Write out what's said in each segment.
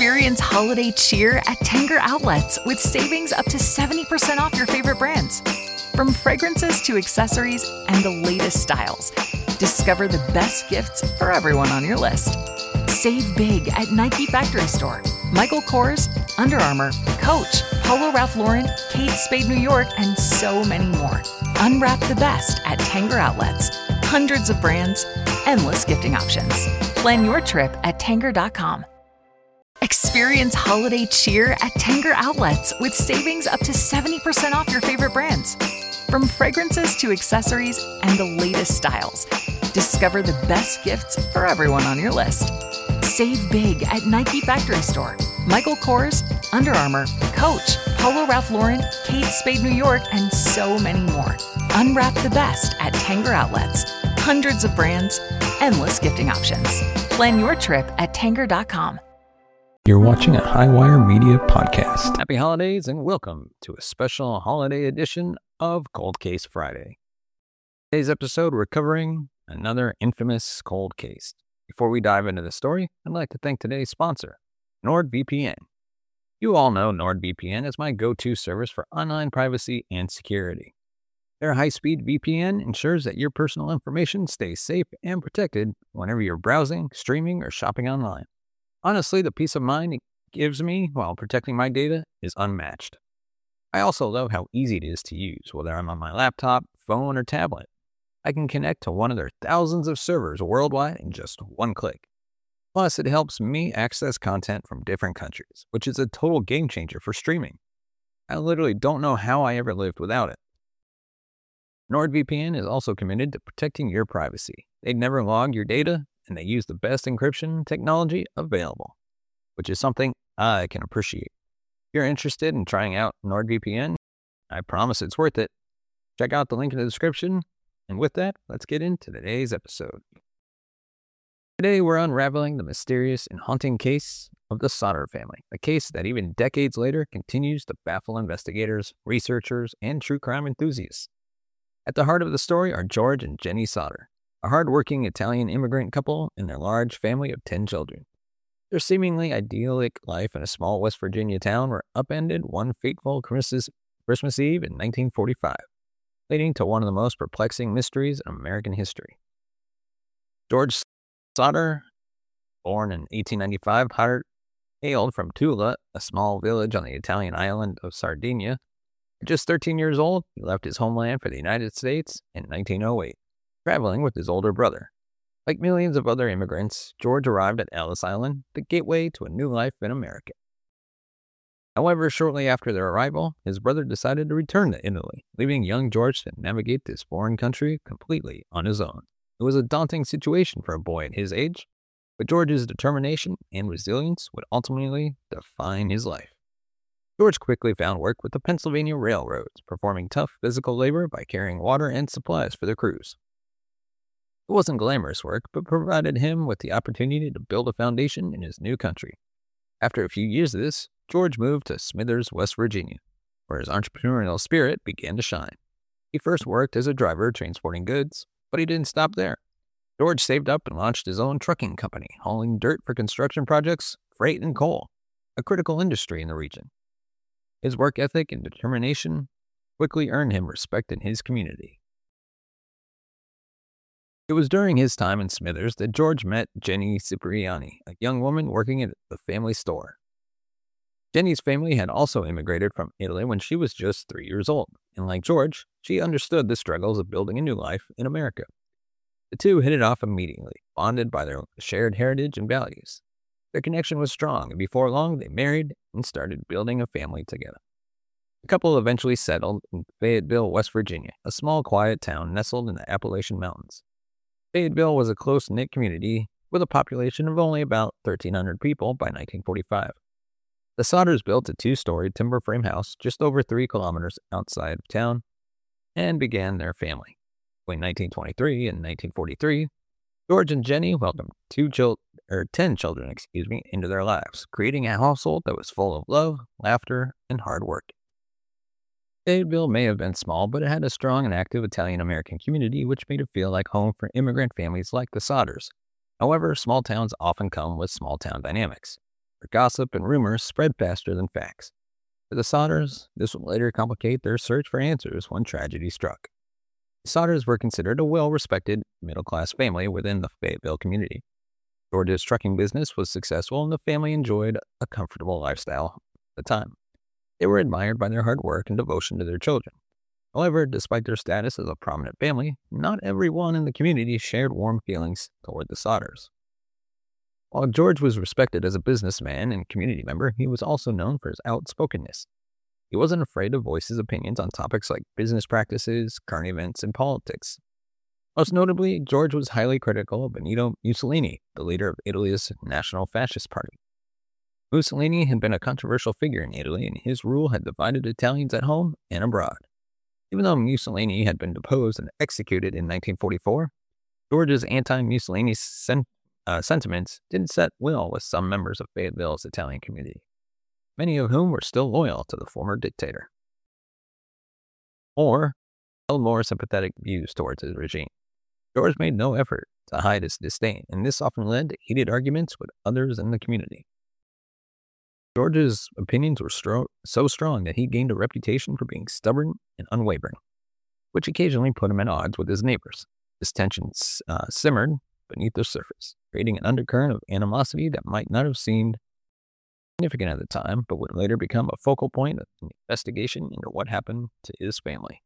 Experience holiday cheer at Tanger Outlets with savings up to 70% off your favorite brands. From fragrances to accessories and the latest styles, discover the best gifts for everyone on your list. Save big at Nike Factory Store, Michael Kors, Under Armour, Coach, Polo Ralph Lauren, Kate Spade New York, and so many more. Unwrap the best at Tanger Outlets. Hundreds of brands, endless gifting options. Plan your trip at Tanger.com. Experience holiday cheer at Tanger Outlets with savings up to 70% off your favorite brands. From fragrances to accessories and the latest styles, discover the best gifts for everyone on your list. Save big at Nike Factory Store, Michael Kors, Under Armour, Coach, Polo Ralph Lauren, Kate Spade New York, and so many more. Unwrap the best at Tanger Outlets. Hundreds of brands, endless gifting options. Plan your trip at Tanger.com. You're watching a Highwire Media podcast. Happy holidays and welcome to a special holiday edition of Cold Case Friday. Today's episode, we're covering another infamous cold case. Before we dive into the story, I'd like to thank today's sponsor, NordVPN. You all know NordVPN is my go-to service for online privacy and security. Their high-speed VPN ensures that your personal information stays safe and protected whenever you're browsing, streaming, or shopping online. Honestly, the peace of mind it gives me while protecting my data is unmatched. I also love how easy it is to use, whether I'm on my laptop, phone, or tablet. I can connect to one of their thousands of servers worldwide in just one click. Plus, it helps me access content from different countries, which is a total game changer for streaming. I literally don't know how I ever lived without it. NordVPN is also committed to protecting your privacy. They never log your data, and they use the best encryption technology available, which is something I can appreciate. If you're interested in trying out NordVPN, I promise it's worth it. Check out the link in the description. And with that, let's get into today's episode. Today, we're unraveling the mysterious and haunting case of the Sodder family, a case that even decades later continues to baffle investigators, researchers, and true crime enthusiasts. At the heart of the story are George and Jenny Sodder, a hard-working Italian immigrant couple and their large family of 10 children. Their seemingly idyllic life in a small West Virginia town were upended one fateful Christmas Eve in 1945, leading to one of the most perplexing mysteries in American history. George Sodder, born in 1895, hailed from Tula, a small village on the Italian island of Sardinia. At just 13 years old, he left his homeland for the United States in 1908. Traveling with his older brother. Like millions of other immigrants, George arrived at Ellis Island, the gateway to a new life in America. However, shortly after their arrival, his brother decided to return to Italy, leaving young George to navigate this foreign country completely on his own. It was a daunting situation for a boy at his age, but George's determination and resilience would ultimately define his life. George quickly found work with the Pennsylvania Railroads, performing tough physical labor by carrying water and supplies for the crews. It wasn't glamorous work, but provided him with the opportunity to build a foundation in his new country. After a few years of this, George moved to Smithers, West Virginia, where his entrepreneurial spirit began to shine. He first worked as a driver transporting goods, but he didn't stop there. George saved up and launched his own trucking company, hauling dirt for construction projects, freight, and coal, a critical industry in the region. His work ethic and determination quickly earned him respect in his community. It was during his time in Smithers that George met Jenny Cipriani, a young woman working at the family store. Jenny's family had also immigrated from Italy when she was just 3 years old, and like George, she understood the struggles of building a new life in America. The two hit it off immediately, bonded by their shared heritage and values. Their connection was strong, and before long, they married and started building a family together. The couple eventually settled in Fayetteville, West Virginia, a small, quiet town nestled in the Appalachian Mountains. Fayetteville was a close-knit community with a population of only about 1,300 people by 1945. The Sodders built a 2-story timber frame house just over 3 kilometers outside of town and began their family. Between 1923 and 1943, George and Jenny welcomed 10 children into their lives, creating a household that was full of love, laughter, and hard work. Fayetteville may have been small, but it had a strong and active Italian-American community which made it feel like home for immigrant families like the Sodders. However, small towns often come with small-town dynamics. where gossip and rumors spread faster than facts. For the Sodders, this would later complicate their search for answers when tragedy struck. The Sodders were considered a well-respected, middle-class family within the Fayetteville community. George's trucking business was successful and the family enjoyed a comfortable lifestyle at the time. They were admired by their hard work and devotion to their children. However, despite their status as a prominent family, not everyone in the community shared warm feelings toward the Sodders. While George was respected as a businessman and community member, he was also known for his outspokenness. He wasn't afraid to voice his opinions on topics like business practices, current events, and politics. Most notably, George was highly critical of Benito Mussolini, the leader of Italy's National Fascist Party. Mussolini had been a controversial figure in Italy, and his rule had divided Italians at home and abroad. Even though Mussolini had been deposed and executed in 1944, George's anti-Mussolini sentiments didn't set well with some members of Fayetteville's Italian community, many of whom were still loyal to the former dictator, or held more sympathetic views towards his regime. George made no effort to hide his disdain, and this often led to heated arguments with others in the community. George's opinions were so strong that he gained a reputation for being stubborn and unwavering, which occasionally put him at odds with his neighbors. This tension simmered beneath the surface, creating an undercurrent of animosity that might not have seemed significant at the time, but would later become a focal point of an investigation into what happened to his family.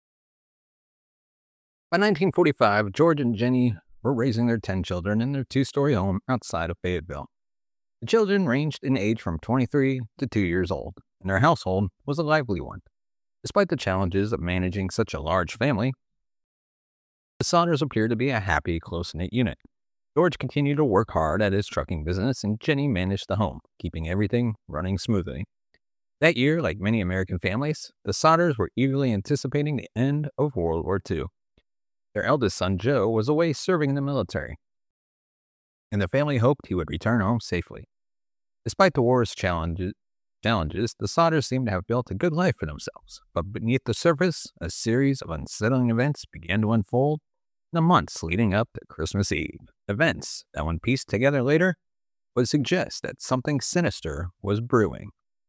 By 1945, George and Jenny were raising their 10 children in their 2-story home outside of Fayetteville. The children ranged in age from 23 to 2 years old, and their household was a lively one. Despite the challenges of managing such a large family, the Sodders appeared to be a happy, close-knit unit. George continued to work hard at his trucking business, and Jenny managed the home, keeping everything running smoothly. That year, like many American families, the Sodders were eagerly anticipating the end of World War II. Their eldest son, Joe, was away serving in the military, and the family hoped he would return home safely. Despite the war's challenges, the Sodders seemed to have built a good life for themselves, but beneath the surface, a series of unsettling events began to unfold in the months leading up to Christmas Eve. Events that, when pieced together later, would suggest that something sinister was brewing.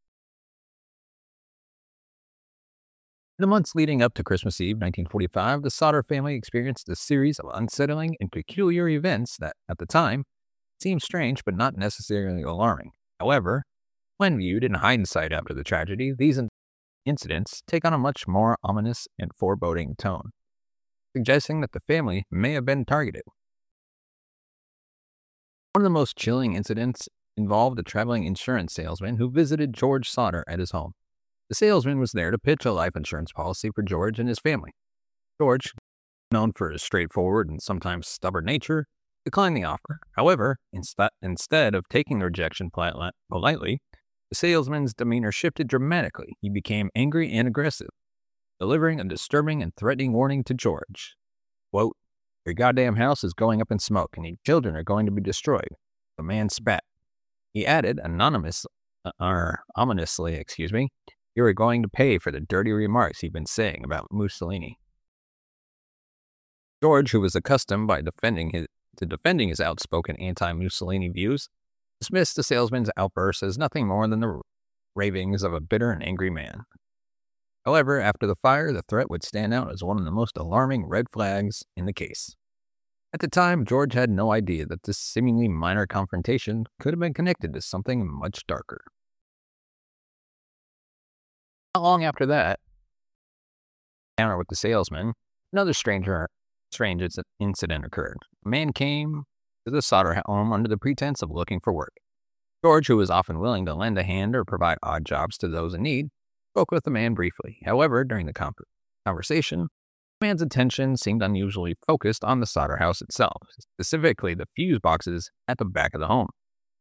In the months leading up to Christmas Eve, 1945, the Sodder family experienced a series of unsettling and peculiar events that, at the time, seemed strange but not necessarily alarming. However, when viewed in hindsight after the tragedy, these incidents take on a much more ominous and foreboding tone, suggesting that the family may have been targeted. One of the most chilling incidents involved a traveling insurance salesman who visited George Sodder at his home. The salesman was there to pitch a life insurance policy for George and his family. George, known for his straightforward and sometimes stubborn nature, declined the offer. However, instead of taking the rejection politely, the salesman's demeanor shifted dramatically. He became angry and aggressive, delivering a disturbing and threatening warning to George. Quote, "Your goddamn house is going up in smoke and your children are going to be destroyed." The man spat. He added ominously, "You are going to pay for the dirty remarks you've been saying about Mussolini." George, who was accustomed by defending his outspoken anti-Mussolini views, dismissed the salesman's outburst as nothing more than the ravings of a bitter and angry man. However, after the fire, the threat would stand out as one of the most alarming red flags in the case. At the time, George had no idea that this seemingly minor confrontation could have been connected to something much darker. Not long after that encounter with the salesman, another strange incident occurred. A man came to the Sodder home under the pretense of looking for work. George, who was often willing to lend a hand or provide odd jobs to those in need, spoke with the man briefly. However, during the conversation, the man's attention seemed unusually focused on the Sodder house itself, specifically the fuse boxes at the back of the home.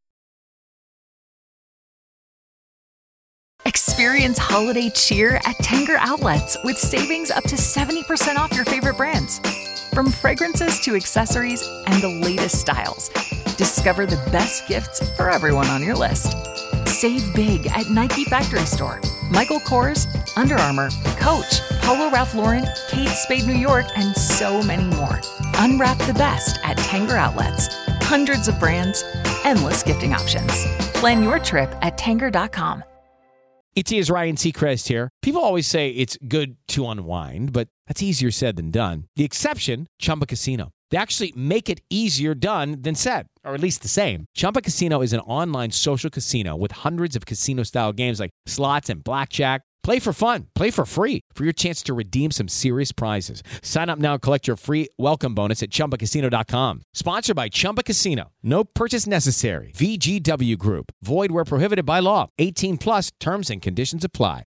Experience holiday cheer at Tanger Outlets with savings up to 70% off your favorite brands. From fragrances to accessories and the latest styles, discover the best gifts for everyone on your list. Save big at Nike Factory Store, Michael Kors, Under Armour, Coach, Polo Ralph Lauren, Kate Spade New York, and so many more. Unwrap the best at Tanger Outlets. Hundreds of brands, endless gifting options. Plan your trip at Tanger.com. It is Ryan Seacrest here. People always say it's good to unwind, but that's easier said than done. The exception, Chumba Casino. They actually make it easier done than said, or at least the same. Chumba Casino is an online social casino with hundreds of casino-style games like slots and blackjack. Play for fun. Play for free for your chance to redeem some serious prizes. Sign up now and collect your free welcome bonus at ChumbaCasino.com. Sponsored by Chumba Casino. No purchase necessary. VGW Group. Void where prohibited by law. 18 plus terms and conditions apply.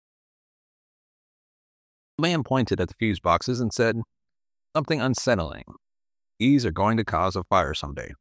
The man pointed at the fuse boxes and said, "Something unsettling. These are going to cause a fire someday."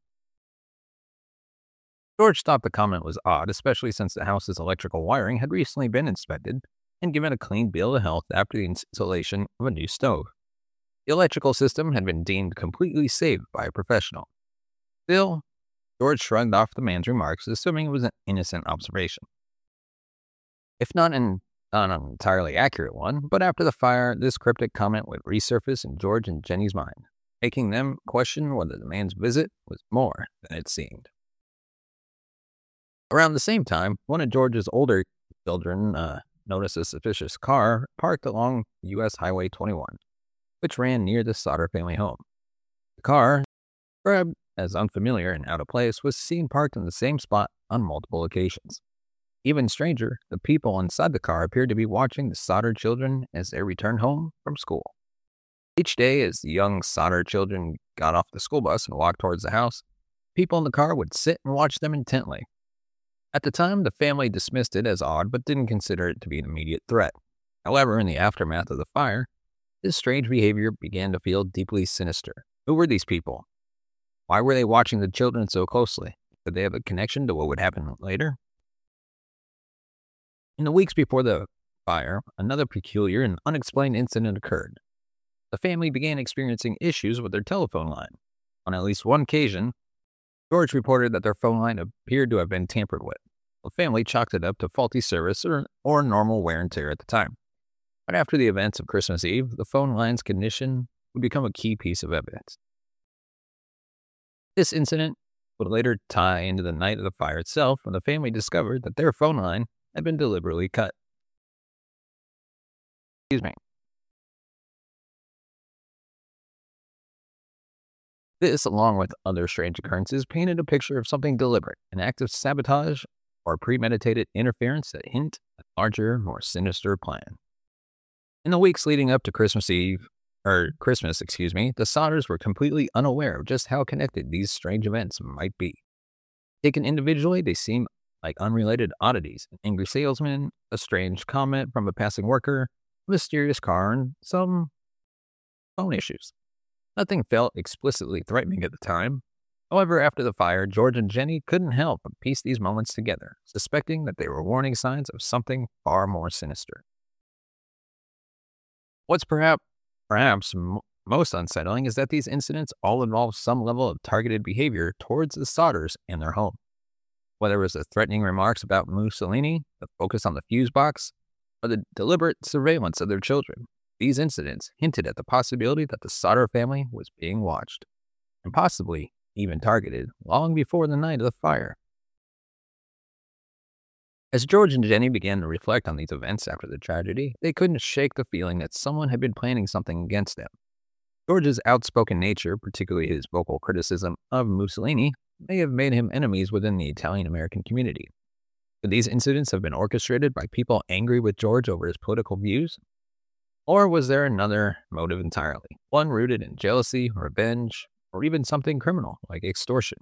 George thought the comment was odd, especially since the house's electrical wiring had recently been inspected and given a clean bill of health after the installation of a new stove. The electrical system had been deemed completely safe by a professional. Still, George shrugged off the man's remarks, assuming it was an innocent observation. If not an entirely accurate one, but after the fire, this cryptic comment would resurface in George and Jenny's mind, making them question whether the man's visit was more than it seemed. Around the same time, one of George's older children noticed a suspicious car parked along U.S. Highway 21, which ran near the Sauter family home. The car, described as unfamiliar and out of place, was seen parked in the same spot on multiple occasions. Even stranger, the people inside the car appeared to be watching the Sauter children as they returned home from school. Each day, as the young Sauter children got off the school bus and walked towards the house, people in the car would sit and watch them intently. At the time, the family dismissed it as odd, but didn't consider it to be an immediate threat. However, in the aftermath of the fire, this strange behavior began to feel deeply sinister. Who were these people? Why were they watching the children so closely? Did they have a connection to what would happen later? In the weeks before the fire, another peculiar and unexplained incident occurred. The family began experiencing issues with their telephone line. On at least one occasion, George reported that their phone line appeared to have been tampered with. The family chalked it up to faulty service or normal wear and tear at the time. But after the events of Christmas Eve, the phone line's condition would become a key piece of evidence. This incident would later tie into the night of the fire itself, when the family discovered that their phone line had been deliberately cut. This, along with other strange occurrences, painted a picture of something deliberate, an act of sabotage or premeditated interference that hint at a larger, more sinister plan. In the weeks leading up to Christmas, the Sauters were completely unaware of just how connected these strange events might be. Taken individually, they seem like unrelated oddities: an angry salesman, a strange comment from a passing worker, a mysterious car, and some phone issues. Nothing felt explicitly threatening at the time. However, after the fire, George and Jenny couldn't help but piece these moments together, suspecting that they were warning signs of something far more sinister. What's perhaps most unsettling is that these incidents all involve some level of targeted behavior towards the Sauters and their home. Whether it was the threatening remarks about Mussolini, the focus on the fuse box, or the deliberate surveillance of their children, these incidents hinted at the possibility that the Sauter family was being watched, and possibly even targeted long before the night of the fire. As George and Jenny began to reflect on these events after the tragedy, they couldn't shake the feeling that someone had been planning something against them. George's outspoken nature, particularly his vocal criticism of Mussolini, may have made him enemies within the Italian-American community. Could these incidents have been orchestrated by people angry with George over his political views? Or was there another motive entirely, one rooted in jealousy, revenge, or even something criminal like extortion?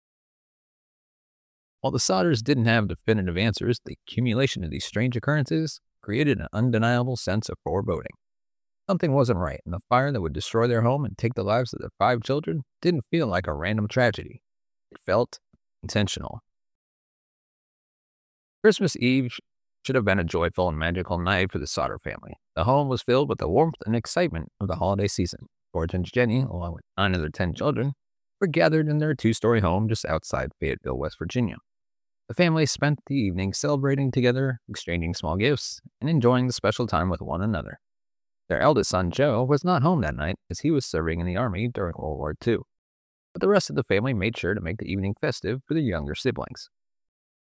While the Sauters didn't have definitive answers, the accumulation of these strange occurrences created an undeniable sense of foreboding. Something wasn't right, and the fire that would destroy their home and take the lives of their 5 children didn't feel like a random tragedy. It felt intentional. Christmas Eve should have been a joyful and magical night for the Sauter family. The home was filled with the warmth and excitement of the holiday season. George and Jenny, along with 9 of their 10 children, were gathered in their 2-story home just outside Fayetteville, West Virginia. The family spent the evening celebrating together, exchanging small gifts, and enjoying the special time with one another. Their eldest son, Joe, was not home that night as he was serving in the Army during World War II. But the rest of the family made sure to make the evening festive for their younger siblings.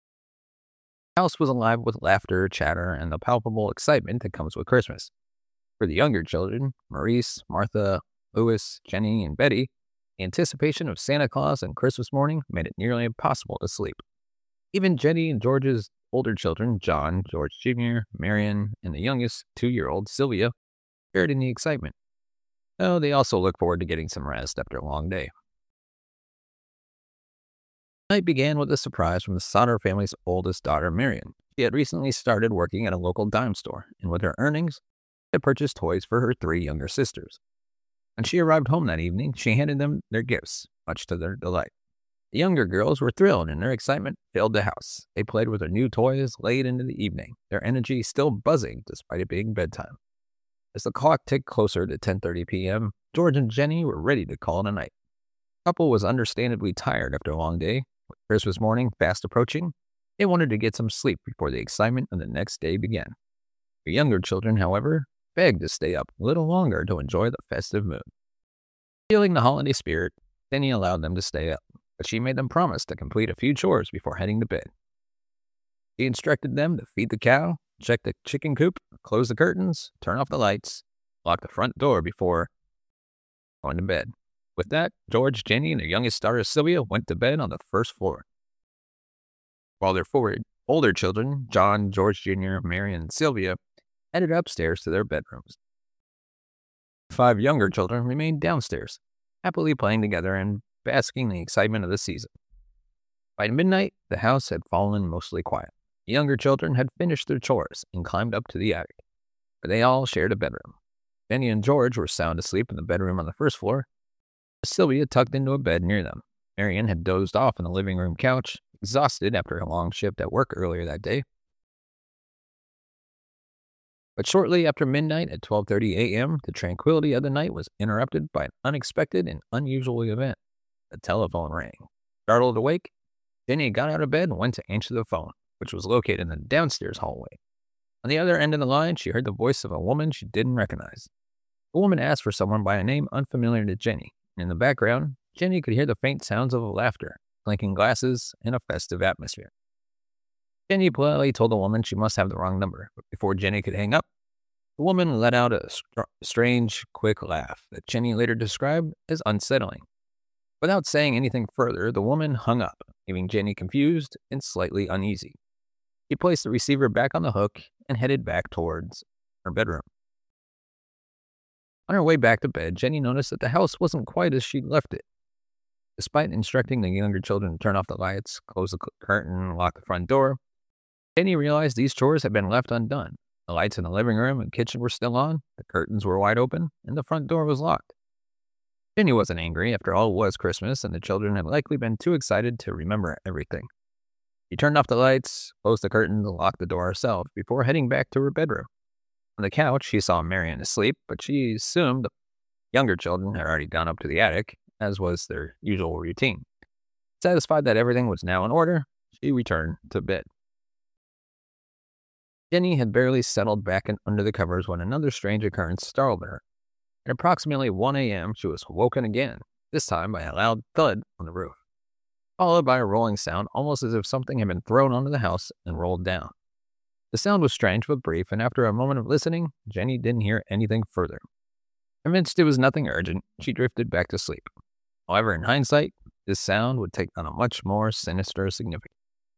The house was alive with laughter, chatter, and the palpable excitement that comes with Christmas. For the younger children, Maurice, Martha, Louis, Jenny, and Betty, the anticipation of Santa Claus and Christmas morning made it nearly impossible to sleep. Even Jenny and George's older children, John, George Jr., Marion, and the youngest 2-year-old, Sylvia, shared in the excitement. Though they also looked forward to getting some rest after a long day. The night began with a surprise from the Sauter family's oldest daughter, Marion. She had recently started working at a local dime store, and with her earnings, had purchased toys for her 3 younger sisters. When she arrived home that evening, she handed them their gifts, much to their delight. The younger girls were thrilled, and their excitement filled the house. They played with their new toys late into the evening, their energy still buzzing despite it being bedtime. As the clock ticked closer to 10:30 p.m., George and Jenny were ready to call it a night. The couple was understandably tired after a long day. With Christmas morning fast approaching, they wanted to get some sleep before the excitement of the next day began. The younger children, however, begged to stay up a little longer to enjoy the festive mood. Feeling the holiday spirit, Jenny allowed them to stay up, but she made them promise to complete a few chores before heading to bed. She instructed them to feed the cow, check the chicken coop, close the curtains, turn off the lights, lock the front door before going to bed. With that, George, Jenny, and their youngest daughter, Sylvia, went to bed on the first floor, while their 4 older children, John, George Jr., Marion, and Sylvia, headed upstairs to their bedrooms. 5 younger children remained downstairs, happily playing together and basking in the excitement of the season. By midnight, the house had fallen mostly quiet. The younger children had finished their chores and climbed up to the attic, where they all shared a bedroom. Jenny and George were sound asleep in the bedroom on the first floor, with Sylvia tucked into a bed near them. Marion had dozed off on the living room couch, exhausted after a long shift at work earlier that day. But shortly after midnight at 12:30 a.m., the tranquility of the night was interrupted by an unexpected and unusual event. The telephone rang. Startled awake, Jenny got out of bed and went to answer the phone, which was located in the downstairs hallway. On the other end of the line, she heard the voice of a woman she didn't recognize. The woman asked for someone by a name unfamiliar to Jenny. In the background, Jenny could hear the faint sounds of laughter, clinking glasses, and a festive atmosphere. Jenny politely told the woman she must have the wrong number, but before Jenny could hang up, the woman let out a strange, quick laugh that Jenny later described as unsettling. Without saying anything further, the woman hung up, leaving Jenny confused and slightly uneasy. She placed the receiver back on the hook and headed back towards her bedroom. On her way back to bed, Jenny noticed that the house wasn't quite as she'd left it. Despite instructing the younger children to turn off the lights, close the curtain, and lock the front door, Jenny realized these chores had been left undone. The lights in the living room and kitchen were still on, the curtains were wide open, and the front door was locked. Jenny wasn't angry. After all, it was Christmas, and the children had likely been too excited to remember everything. She turned off the lights, closed the curtains, and locked the door herself before heading back to her bedroom. On the couch, she saw Marion asleep, but she assumed the younger children had already gone up to the attic, as was their usual routine. Satisfied that everything was now in order, she returned to bed. Jenny had barely settled back under the covers when another strange occurrence startled her. At approximately 1 a.m., she was woken again, this time by a loud thud on the roof, followed by a rolling sound almost as if something had been thrown onto the house and rolled down. The sound was strange but brief, and after a moment of listening, Jenny didn't hear anything further. Convinced it was nothing urgent, she drifted back to sleep. However, in hindsight, this sound would take on a much more sinister significance.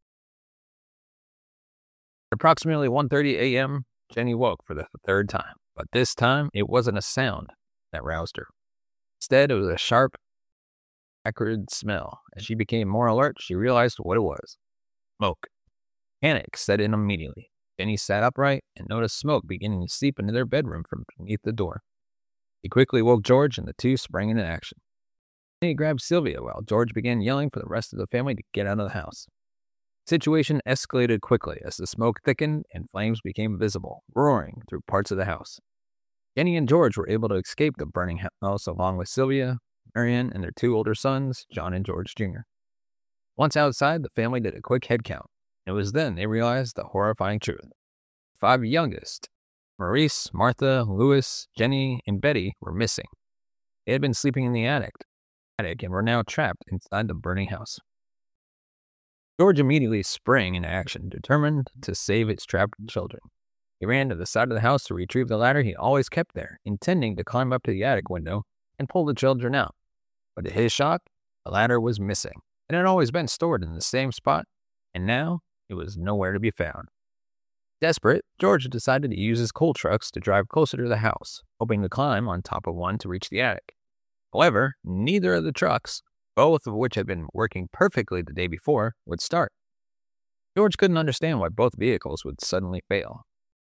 At approximately 1:30 a.m., Jenny woke for the 3rd time, but this time it wasn't a sound that roused her. Instead, it was a sharp, acrid smell. As she became more alert, she realized what it was. Smoke. Panic set in immediately. Jenny sat upright and noticed smoke beginning to seep into their bedroom from beneath the door. He quickly woke George, and the two sprang into action. Jenny grabbed Sylvia while George began yelling for the rest of the family to get out of the house. The situation escalated quickly as the smoke thickened and flames became visible, roaring through parts of the house. Jenny and George were able to escape the burning house along with Sylvia, Marion, and their 2 older sons, John and George Jr. Once outside, the family did a quick head count. It was then they realized the horrifying truth. The 5 youngest, Maurice, Martha, Louis, Jenny, and Betty, were missing. They had been sleeping in the attic and were now trapped inside the burning house. George immediately sprang into action, determined to save his trapped children. He ran to the side of the house to retrieve the ladder he always kept there, intending to climb up to the attic window and pull the children out. But to his shock, the ladder was missing. It had always been stored in the same spot, and now it was nowhere to be found. Desperate, George decided to use his coal trucks to drive closer to the house, hoping to climb on top of one to reach the attic. However, neither of the trucks, both of which had been working perfectly the day before, would start. George couldn't understand why both vehicles would suddenly fail.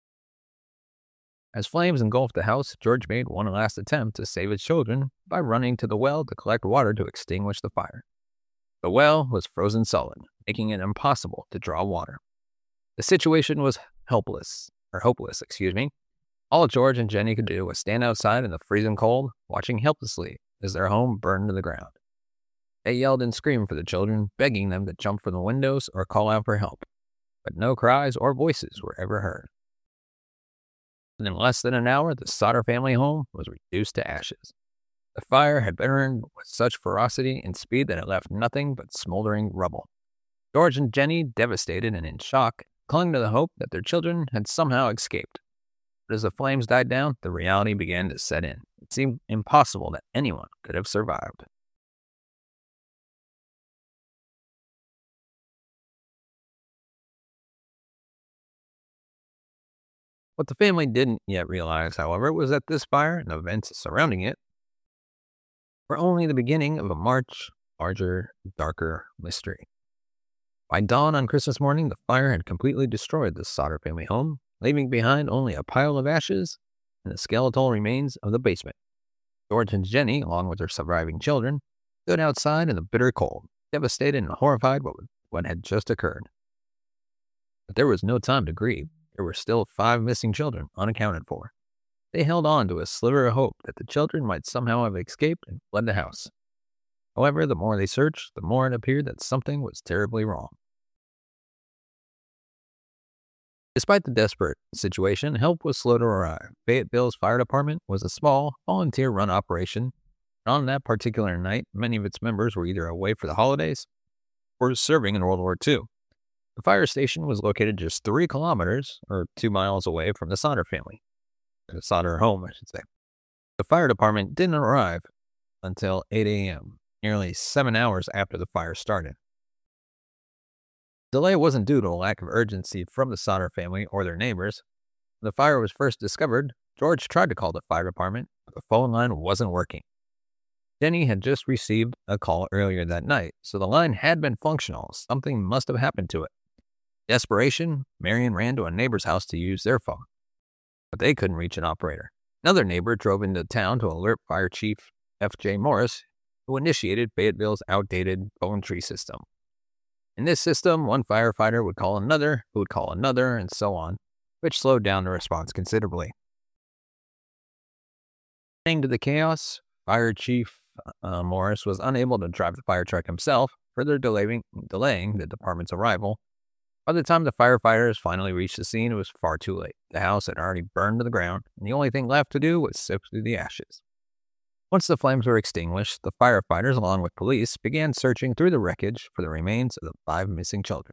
As flames engulfed the house, George made one last attempt to save his children by running to the well to collect water to extinguish the fire. The well was frozen solid, making it impossible to draw water. The situation was hopeless. All George and Jenny could do was stand outside in the freezing cold, watching helplessly as their home burned to the ground. They yelled and screamed for the children, begging them to jump from the windows or call out for help, but no cries or voices were ever heard. And in less than an hour, the Sodder family home was reduced to ashes. The fire had burned with such ferocity and speed that it left nothing but smoldering rubble. George and Jenny, devastated and in shock, clung to the hope that their children had somehow escaped. But as the flames died down, the reality began to set in. It seemed impossible that anyone could have survived. What the family didn't yet realize, however, was that this fire and the events surrounding it were only the beginning of a much larger, darker mystery. By dawn on Christmas morning, the fire had completely destroyed the Sodder family home, leaving behind only a pile of ashes and the skeletal remains of the basement. George and Jenny, along with their surviving children, stood outside in the bitter cold, devastated and horrified by what had just occurred. But there was no time to grieve. There were still 5 missing children unaccounted for. They held on to a sliver of hope that the children might somehow have escaped and fled the house. However, the more they searched, the more it appeared that something was terribly wrong. Despite the desperate situation, help was slow to arrive. Fayetteville's fire department was a small, volunteer-run operation. On that particular night, many of its members were either away for the holidays or serving in World War II. The fire station was located just 3 kilometers, or 2 miles away from the Sodder family. The Sodder home, I should say. The fire department didn't arrive until 8 a.m., nearly 7 hours after the fire started. The delay wasn't due to a lack of urgency from the Sodder family or their neighbors. When the fire was first discovered, George tried to call the fire department, but the phone line wasn't working. Jenny had just received a call earlier that night, so the line had been functional. Something must have happened to it. Desperation, Marion ran to a neighbor's house to use their phone, but they couldn't reach an operator. Another neighbor drove into town to alert Fire Chief F.J. Morris, who initiated Fayetteville's outdated phone tree system. In this system, one firefighter would call another, who would call another, and so on, which slowed down the response considerably. Adding to the chaos, Fire Chief Morris was unable to drive the fire truck himself, further delaying the department's arrival. By the time the firefighters finally reached the scene, it was far too late. The house had already burned to the ground, and the only thing left to do was sift through the ashes. Once the flames were extinguished, the firefighters, along with police, began searching through the wreckage for the remains of the 5 missing children.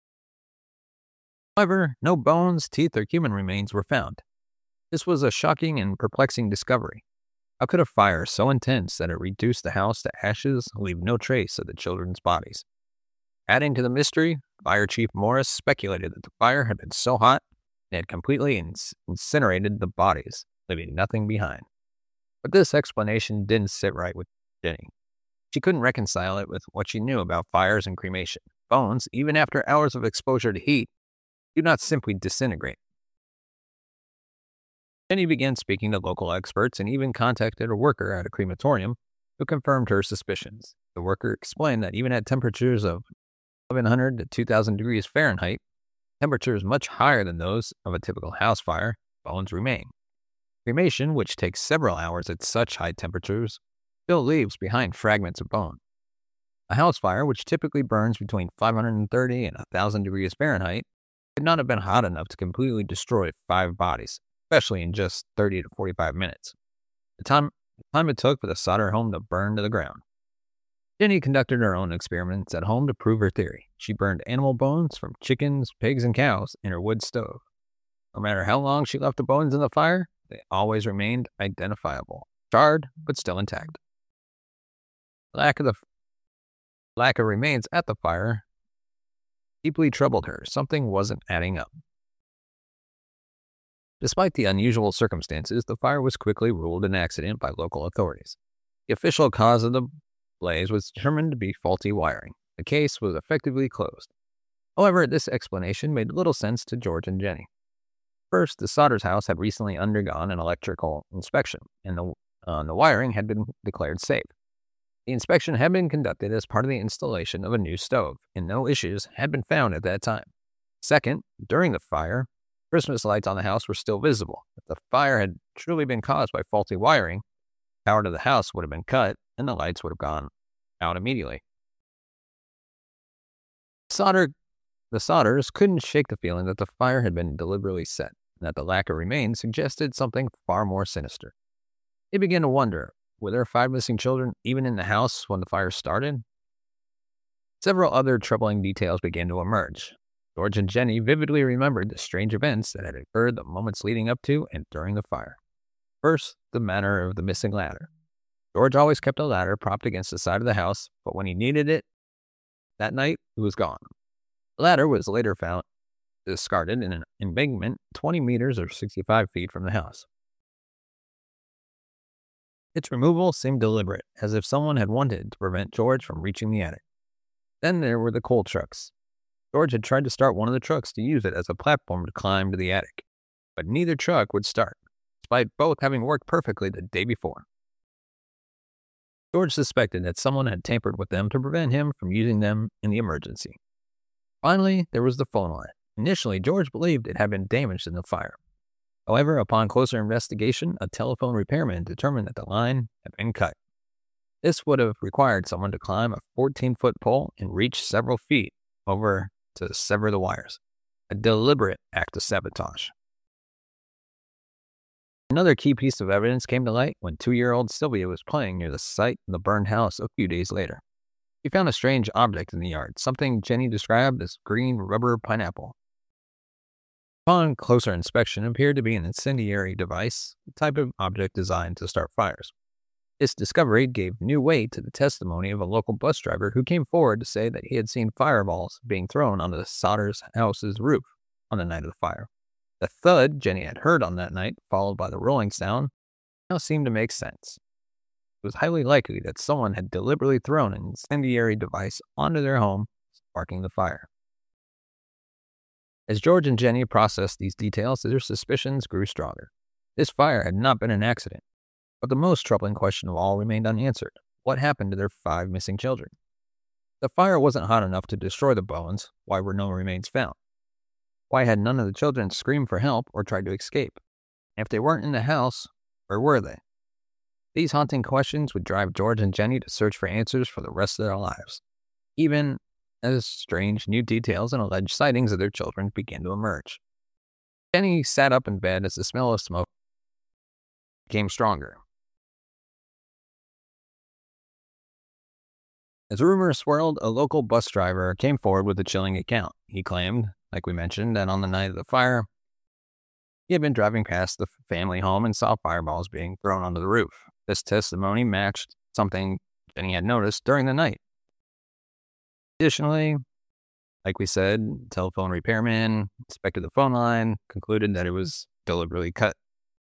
However, no bones, teeth, or human remains were found. This was a shocking and perplexing discovery. How could a fire so intense that it reduced the house to ashes leave no trace of the children's bodies? Adding to the mystery, Fire Chief Morris speculated that the fire had been so hot it had completely incinerated the bodies, leaving nothing behind. But this explanation didn't sit right with Jenny. She couldn't reconcile it with what she knew about fires and cremation. Bones, even after hours of exposure to heat, do not simply disintegrate. Jenny began speaking to local experts and even contacted a worker at a crematorium who confirmed her suspicions. The worker explained that even at temperatures of 1100 to 2000 degrees Fahrenheit, temperatures much higher than those of a typical house fire, bones remain. Cremation, which takes several hours at such high temperatures, still leaves behind fragments of bone. A house fire, which typically burns between 530 and 1000 degrees Fahrenheit, could not have been hot enough to completely destroy 5 bodies, especially in just 30 to 45 minutes. The time it took for the Sodder home to burn to the ground. Jenny conducted her own experiments at home to prove her theory. She burned animal bones from chickens, pigs, and cows in her wood stove. No matter how long she left the bones in the fire, they always remained identifiable, charred but still intact. Lack of remains at the fire deeply troubled her. Something wasn't adding up. Despite the unusual circumstances, the fire was quickly ruled an accident by local authorities. The official cause of the blaze was determined to be faulty wiring. The case was effectively closed. However, this explanation made little sense to George and Jenny. First, the Sodders' house had recently undergone an electrical inspection, and the wiring had been declared safe. The inspection had been conducted as part of the installation of a new stove, and no issues had been found at that time. Second, during the fire, Christmas lights on the house were still visible. If the fire had truly been caused by faulty wiring, power to the house would have been cut, and the lights would have gone out immediately. The Sodders couldn't shake the feeling that the fire had been deliberately set, and that the lack of remains suggested something far more sinister. They began to wonder, were there 5 missing children even in the house when the fire started? Several other troubling details began to emerge. George and Jenny vividly remembered the strange events that had occurred the moments leading up to and during the fire. First, the matter of the missing ladder. George always kept a ladder propped against the side of the house, but when he needed it that night, it was gone. The ladder was later found discarded in an embankment 20 meters or 65 feet from the house. Its removal seemed deliberate, as if someone had wanted to prevent George from reaching the attic. Then there were the coal trucks. George had tried to start one of the trucks to use it as a platform to climb to the attic, but neither truck would start, despite both having worked perfectly the day before. George suspected that someone had tampered with them to prevent him from using them in the emergency. Finally, there was the phone line. Initially, George believed it had been damaged in the fire. However, upon closer investigation, a telephone repairman determined that the line had been cut. This would have required someone to climb a 14-foot pole and reach several feet over to sever the wires. A deliberate act of sabotage. Another key piece of evidence came to light when 2-year-old Sylvia was playing near the site of the burned house a few days later. She found a strange object in the yard, something Jenny described as green rubber pineapple. Upon closer inspection, it appeared to be an incendiary device, a type of object designed to start fires. This discovery gave new weight to the testimony of a local bus driver who came forward to say that he had seen fireballs being thrown onto the Sodders' house's roof on the night of the fire. The thud Jenny had heard on that night, followed by the rolling sound, now seemed to make sense. It was highly likely that someone had deliberately thrown an incendiary device onto their home, sparking the fire. As George and Jenny processed these details, their suspicions grew stronger. This fire had not been an accident, but the most troubling question of all remained unanswered. What happened to their 5 missing children? The fire wasn't hot enough to destroy the bones. Why were no remains found? Why had none of the children screamed for help or tried to escape? If they weren't in the house, where were they? These haunting questions would drive George and Jenny to search for answers for the rest of their lives, even as strange new details and alleged sightings of their children began to emerge. Jenny sat up in bed as the smell of smoke became stronger. As rumors swirled, a local bus driver came forward with a chilling account. He claimed, like we mentioned, that on the night of the fire, he had been driving past the family home and saw fireballs being thrown onto the roof. This testimony matched something Jenny had noticed during the night. Additionally, like we said, telephone repairman inspected the phone line, concluded that it was deliberately cut.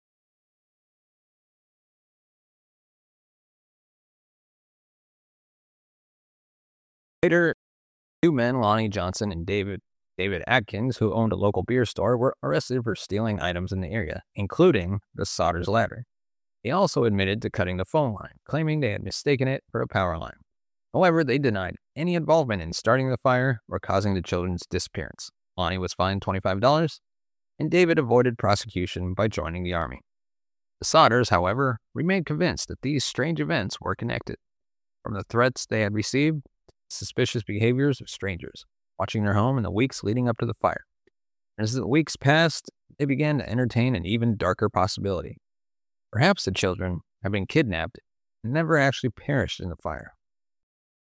Later, 2 men, Lonnie Johnson and David Atkins, who owned a local beer store, were arrested for stealing items in the area, including the Sodders' ladder. They also admitted to cutting the phone line, claiming they had mistaken it for a power line. However, they denied any involvement in starting the fire or causing the children's disappearance. Lonnie was fined $25, and David avoided prosecution by joining the Army. The Sodders, however, remained convinced that these strange events were connected. From the threats they had received, suspicious behaviors of strangers watching their home in the weeks leading up to the fire. As the weeks passed, they began to entertain an even darker possibility. Perhaps the children had been kidnapped and never actually perished in the fire.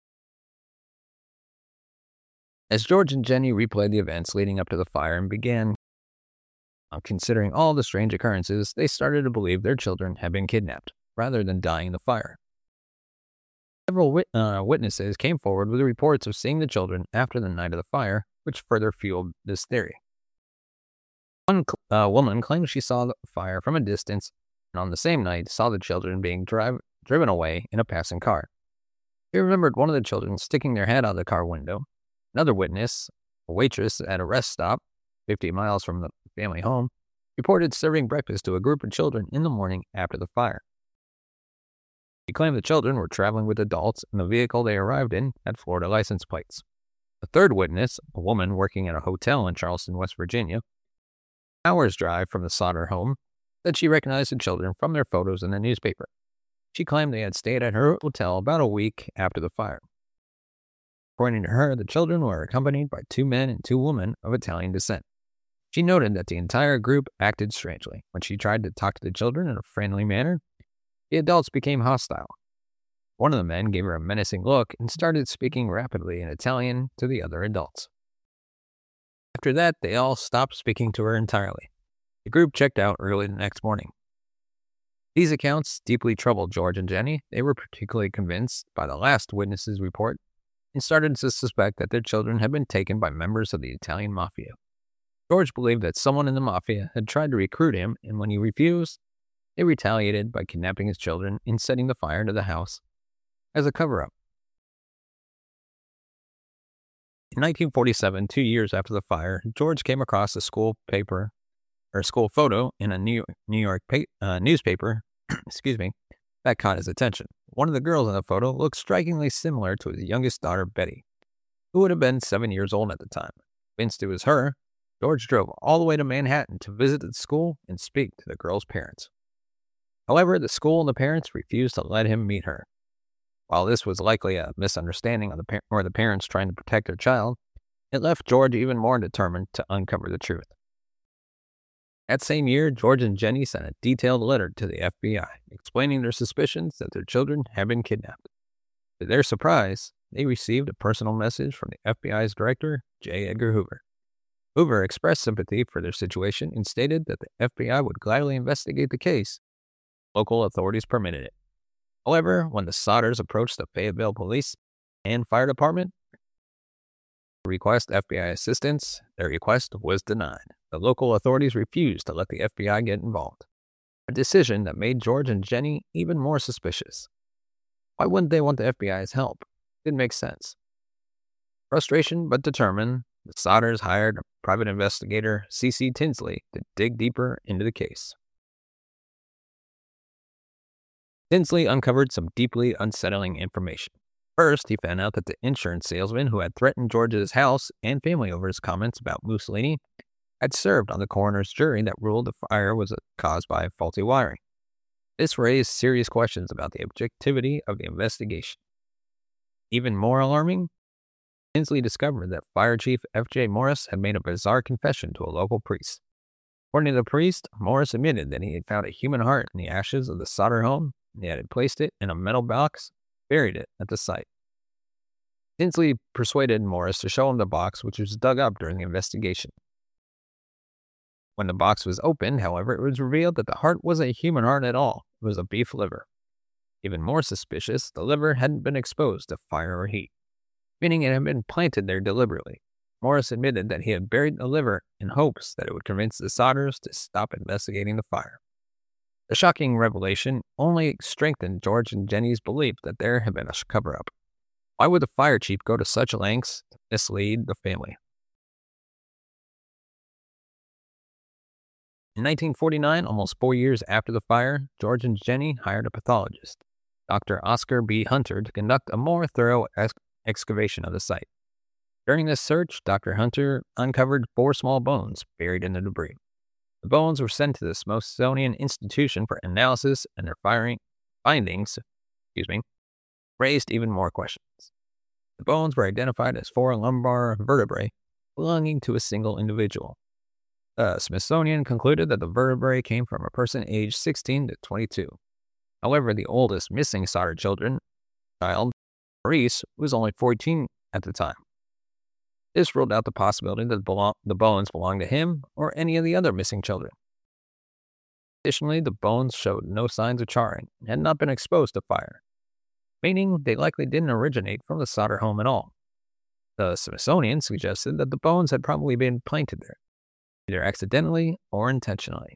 As George and Jenny replayed the events leading up to the fire and began considering all the strange occurrences, they started to believe their children had been kidnapped, rather than dying in the fire. Several witnesses came forward with reports of seeing the children after the night of the fire, which further fueled this theory. One woman claimed she saw the fire from a distance, and on the same night saw the children being driven away in a passing car. She remembered one of the children sticking their head out the car window. Another witness, a waitress at a rest stop 50 miles from the family home, reported serving breakfast to a group of children in the morning after the fire. She claimed the children were traveling with adults and the vehicle they arrived in had Florida license plates. A third witness, a woman working at a hotel in Charleston, West Virginia, an hour's drive from the Sauter home, said she recognized the children from their photos in the newspaper. She claimed they had stayed at her hotel about a week after the fire. According to her, the children were accompanied by 2 men and 2 women of Italian descent. She noted that the entire group acted strangely. When she tried to talk to the children in a friendly manner, the adults became hostile. One of the men gave her a menacing look and started speaking rapidly in Italian to the other adults. After that, they all stopped speaking to her entirely. The group checked out early the next morning. These accounts deeply troubled George and Jenny. They were particularly convinced by the last witness's report and started to suspect that their children had been taken by members of the Italian mafia. George believed that someone in the mafia had tried to recruit him, and when he refused, they retaliated by kidnapping his children and setting the fire to the house as a cover-up. In 1947, 2 years after the fire, George came across a school photo in a New York newspaper that caught his attention. One of the girls in the photo looked strikingly similar to his youngest daughter, Betty, who would have been 7 years old at the time. Convinced it was her, George drove all the way to Manhattan to visit the school and speak to the girl's parents. However, the school and the parents refused to let him meet her. While this was likely a misunderstanding on the parents trying to protect their child, it left George even more determined to uncover the truth. That same year, George and Jenny sent a detailed letter to the FBI, explaining their suspicions that their children had been kidnapped. To their surprise, they received a personal message from the FBI's director, J. Edgar Hoover. Hoover expressed sympathy for their situation and stated that the FBI would gladly investigate the case. Local authorities permitted it. However, when the Sauters approached the Fayetteville Police and Fire Department to request FBI assistance, their request was denied. The local authorities refused to let the FBI get involved, a decision that made George and Jenny even more suspicious. Why wouldn't they want the FBI's help? It didn't make sense. Frustration but determined, the Sauters hired a private investigator, C.C. Tinsley, to dig deeper into the case. Tinsley uncovered some deeply unsettling information. First, he found out that the insurance salesman who had threatened George's house and family over his comments about Mussolini had served on the coroner's jury that ruled the fire was caused by faulty wiring. This raised serious questions about the objectivity of the investigation. Even more alarming, Tinsley discovered that Fire Chief F.J. Morris had made a bizarre confession to a local priest. According to the priest, Morris admitted that he had found a human heart in the ashes of the Sauter home, and he had placed it in a metal box, buried it at the site. Tinsley persuaded Morris to show him the box, which was dug up during the investigation. When the box was opened, however, it was revealed that the heart wasn't a human heart at all. It was a beef liver. Even more suspicious, the liver hadn't been exposed to fire or heat, meaning it had been planted there deliberately. Morris admitted that he had buried the liver in hopes that it would convince the Sauters to stop investigating the fire. The shocking revelation only strengthened George and Jenny's belief that there had been a cover-up. Why would the fire chief go to such lengths to mislead the family? In 1949, almost 4 years after the fire, George and Jenny hired a pathologist, Dr. Oscar B. Hunter, to conduct a more thorough excavation of the site. During this search, Dr. Hunter uncovered 4 small bones buried in the debris. The bones were sent to the Smithsonian Institution for analysis, and their findings raised even more questions. The bones were identified as 4 lumbar vertebrae belonging to a single individual. The Smithsonian concluded that the vertebrae came from a person aged 16 to 22. However, the oldest missing Sauter child, Maurice, was only 14 at the time. This ruled out the possibility that the bones belonged to him or any of the other missing children. Additionally, the bones showed no signs of charring and had not been exposed to fire, meaning they likely didn't originate from the Sodder home at all. The Smithsonian suggested that the bones had probably been planted there, either accidentally or intentionally.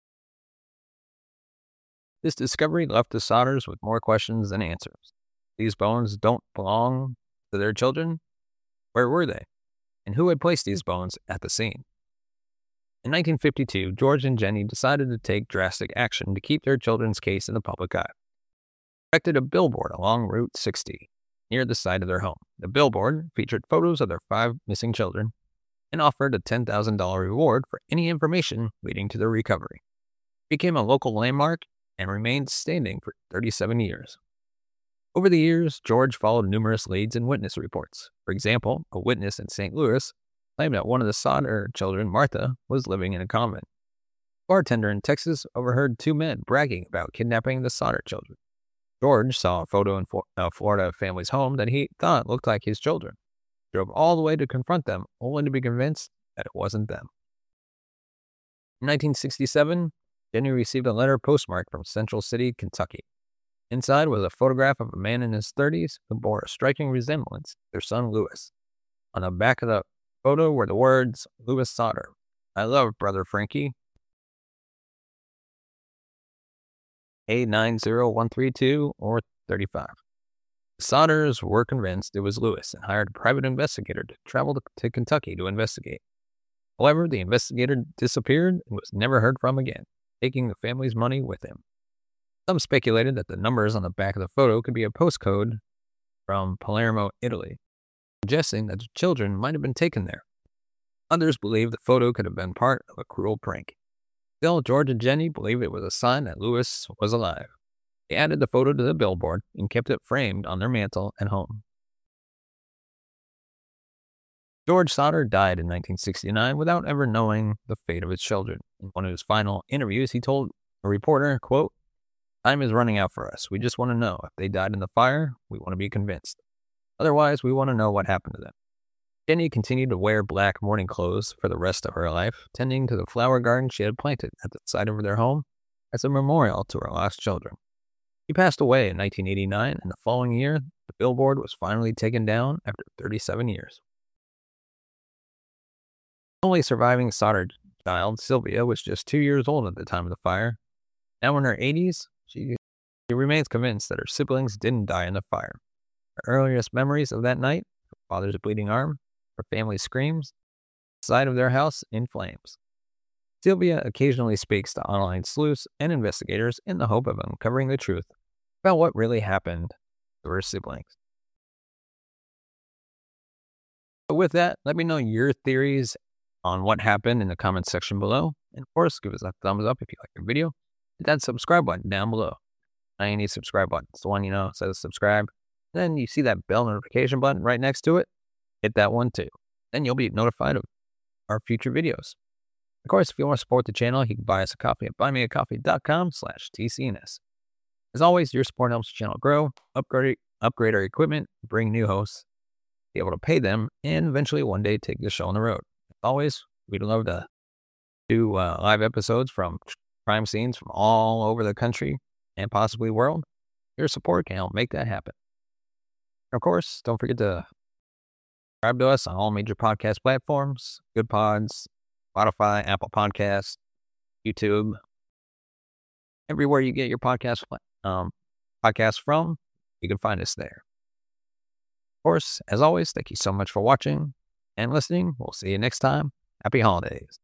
This discovery left the Sodders with more questions than answers. These bones don't belong to their children. Where were they? And who had placed these bones at the scene? In 1952, George and Jenny decided to take drastic action to keep their children's case in the public eye. They erected a billboard along Route 60 near the site of their home. The billboard featured photos of their 5 missing children and offered a $10,000 reward for any information leading to their recovery. It became a local landmark and remained standing for 37 years. Over the years, George followed numerous leads and witness reports. For example, a witness in St. Louis claimed that one of the Sodder children, Martha, was living in a convent. A bartender in Texas overheard 2 men bragging about kidnapping the Sodder children. George saw a photo in a Florida family's home that he thought looked like his children. He drove all the way to confront them, only to be convinced that it wasn't them. In 1967, Jenny received a letter postmarked from Central City, Kentucky. Inside was a photograph of a man in his 30s who bore a striking resemblance to their son Louis. On the back of the photo were the words, "Louis Sodder. I love Brother Frankie. A90132 or 35. The Sodders were convinced it was Louis and hired a private investigator to travel to Kentucky to investigate. However, the investigator disappeared and was never heard from again, taking the family's money with him. Some speculated that the numbers on the back of the photo could be a postcode from Palermo, Italy, suggesting that the children might have been taken there. Others believed the photo could have been part of a cruel prank. Still, George and Jenny believed it was a sign that Louis was alive. They added the photo to the billboard and kept it framed on their mantle at home. George Sodder died in 1969 without ever knowing the fate of his children. In one of his final interviews, he told a reporter, quote, "Time is running out for us. We just want to know if they died in the fire. We want to be convinced. Otherwise, we want to know what happened to them." Jenny continued to wear black mourning clothes for the rest of her life, tending to the flower garden she had planted at the site of their home as a memorial to her lost children. She passed away in 1989, and the following year, the billboard was finally taken down after 37 years. The only surviving Sodder child, Sylvia, was just 2 years old at the time of the fire. Now in her 80s, she remains convinced that her siblings didn't die in the fire. Her earliest memories of that night, her father's bleeding arm, her family's screams, the side of their house in flames. Sylvia occasionally speaks to online sleuths and investigators in the hope of uncovering the truth about what really happened to her siblings. So with that, let me know your theories on what happened in the comments section below. And of course, give us a thumbs up if you like the video. Hit that subscribe button down below. I need a subscribe button. It's the one, says subscribe. Then you see that bell notification button right next to it. Hit that one too. Then you'll be notified of our future videos. Of course, if you want to support the channel, you can buy us a coffee at buymeacoffee.com/TCNS. As always, your support helps the channel grow, upgrade our equipment, bring new hosts, be able to pay them, and eventually one day take the show on the road. As always, we'd love to do live episodes from crime scenes from all over the country and possibly world. Your support can help make that happen. Of course, don't forget to subscribe to us on all major podcast platforms, Good Pods, Spotify, Apple Podcasts, YouTube, everywhere you get your podcast from, you can find us there. Of course, as always, thank you so much for watching and listening. We'll see you next time. Happy holidays.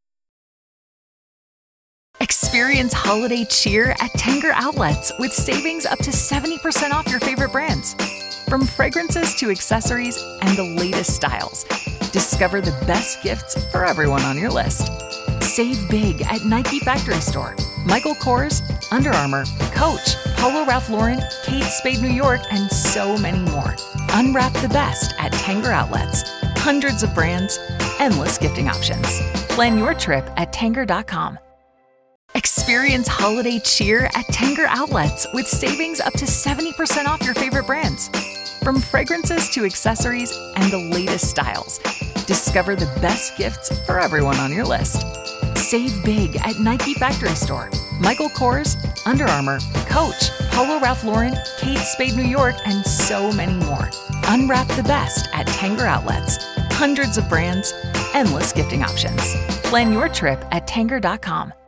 Experience holiday cheer at Tanger Outlets with savings up to 70% off your favorite brands. From fragrances to accessories and the latest styles, discover the best gifts for everyone on your list. Save big at Nike Factory Store, Michael Kors, Under Armour, Coach, Polo Ralph Lauren, Kate Spade New York, and so many more. Unwrap the best at Tanger Outlets. Hundreds of brands, endless gifting options. Plan your trip at Tanger.com. Experience holiday cheer at Tanger Outlets with savings up to 70% off your favorite brands. From fragrances to accessories and the latest styles, discover the best gifts for everyone on your list. Save big at Nike Factory Store, Michael Kors, Under Armour, Coach, Polo Ralph Lauren, Kate Spade New York, and so many more. Unwrap the best at Tanger Outlets. Hundreds of brands, endless gifting options. Plan your trip at Tanger.com.